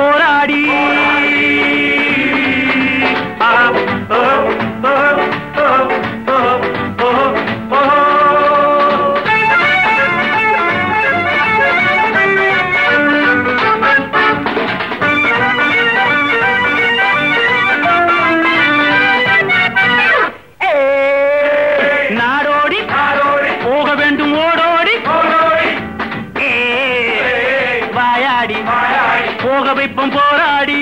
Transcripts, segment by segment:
போராடி போக வைப்பம் போராடி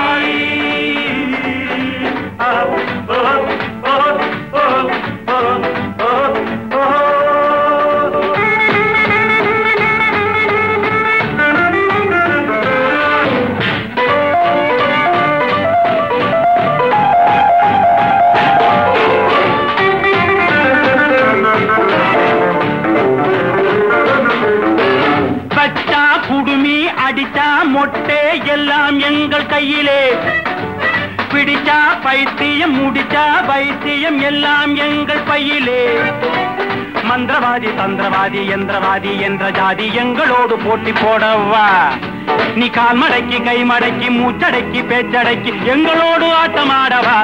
அடிச்சா மொட்டை எல்லாம் எங்கள் கையிலே பிடிச்சா பைத்தியம் முடிச்சா வைத்தியம் எல்லாம் எங்கள் பையிலே மந்திரவாதி தந்திரவாதி யந்திரவாதி என்ற ஜாதி எங்களோடு போட்டி போடவா நீ கால் மடக்கி கை மடக்கி மூச்சடக்கி பேச்சடக்கி எங்களோடு ஆட்டமாடவா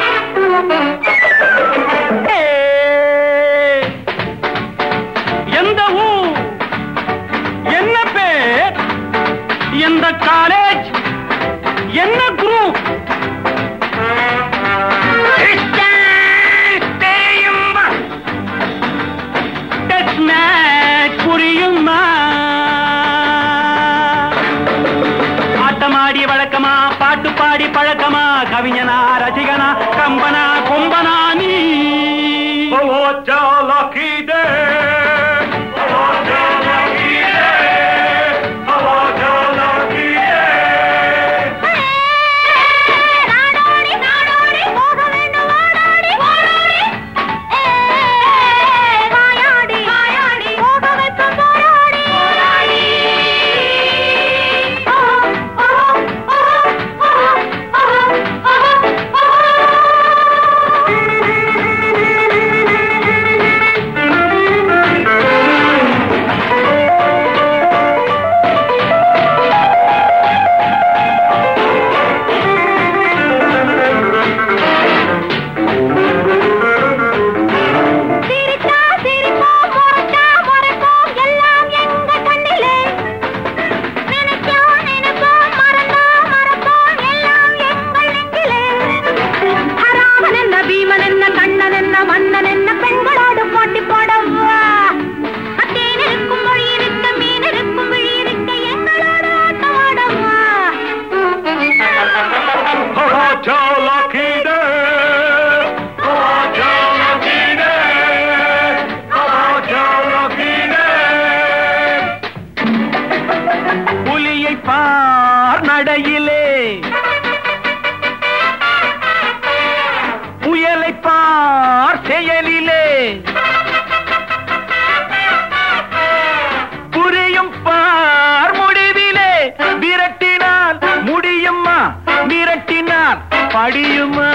எந்த ஊர் என்ன பேர் எந்த காலேஜ் என்ன குரூப் புரியுமா ஆட்டமாடி வழக்கமா பாட்டு பாடி பழக்கமா கவிஞனா ரசிகனா கம்பனா கொம்பனா நீ பார் நடையிலே புயலை பார் செயலிலே புரியும் பார் முடிவிலே விரட்டினால் முடியுமா விரட்டினால் படியுமா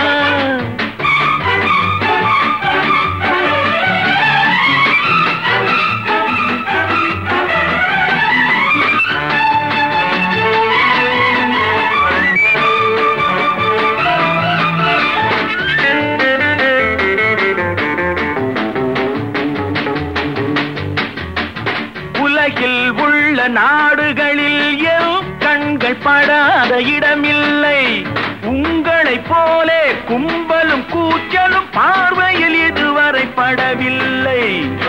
உலகில் உள்ள நாடுகளில் என் கண்கள் படாத இடமில்லை உங்களைப் போலே கும்பலும் கூச்சலும் பார்வையில் இதுவரை படவில்லை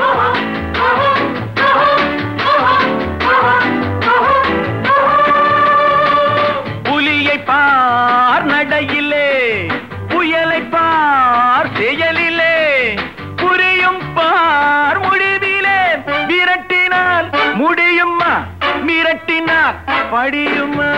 புலியை பார் நடையிலே புயலை பார் செயலிலே புரியும் பார் முடிவிலே விரட்டினால் முடியுமா மிரட்டினால் படியுமா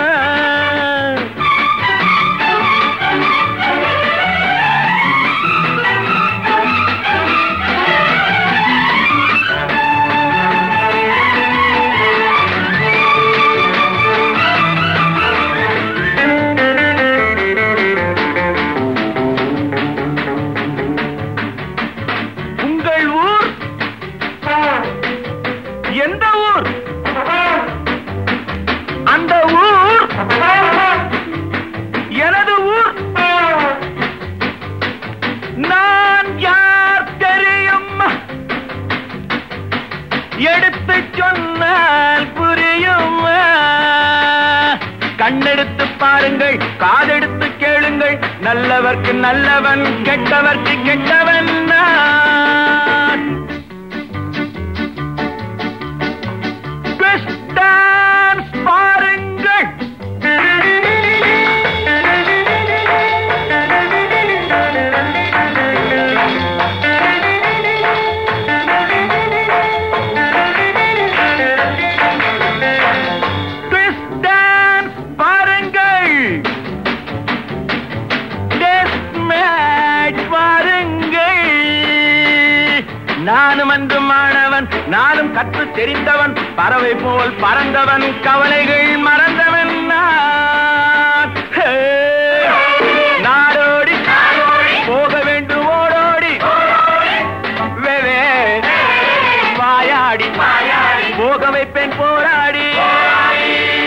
உங்கள் ஊர் எந்த ஊர் அந்த ஊர் கண்ணெடுத்து பாருங்கள், காதெடுத்து கேளுங்கள், நல்லவர்க்கு நல்லவன், கெட்டவர்க்கு கெட்டவன் நான். ட்விஸ்ட் டான்ஸ் பாருங்கள். நானும் அன்று மாணவன், நானும் கற்று தெரிந்தவன், பறவை போல் பறந்தவன், கவலைகள் மறந்தவன் நான். நாடோடி போக வேண்டும் ஓடோடி, வாயாடி போக வைப்பேன் போராடி.